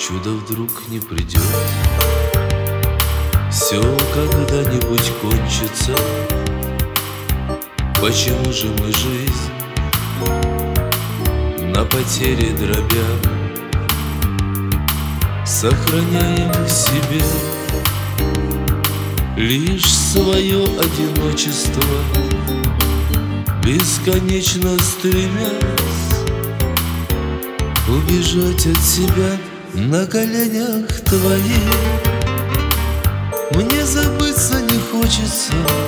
чудо вдруг не придет. Все когда-нибудь кончится. Почему же мы жизнь на потере дробя сохраняем в себе лишь свое одиночество, бесконечно стремясь убежать от себя на коленях твоих? Мне забыться не хочется,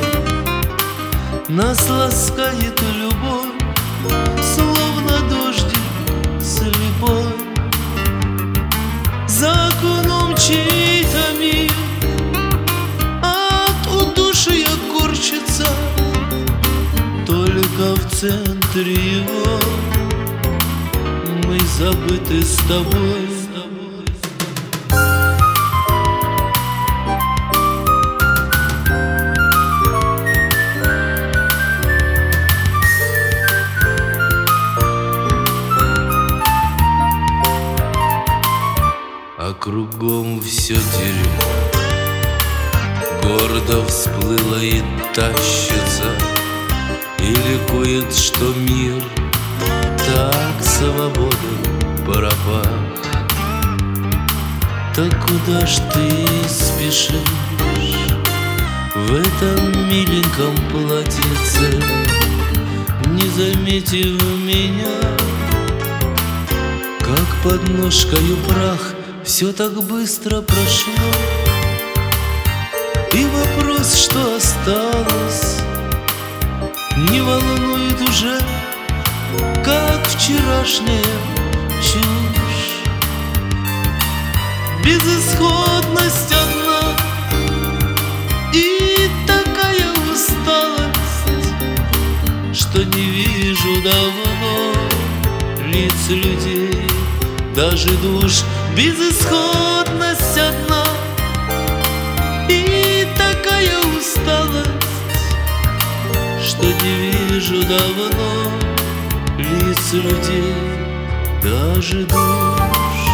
нас ласкает любовь, словно дождик слепой. За окном чей-то мир, от удушья корчится, только в центре его мы забыты с тобой. А кругом все дерьмо гордо всплыло и тащится, и ликует, что мир так свободен пропах. Так куда ж ты спешишь в этом миленьком платьице, не заметив меня, как под ножкою прах? Все так быстро прошло, и вопрос, что осталось, не волнует уже, как вчерашняя чушь. Безысходность одна и такая усталость, что не вижу давно лиц людей, даже душ. Безысходность одна и такая усталость, что не вижу давно лиц людей, даже душ.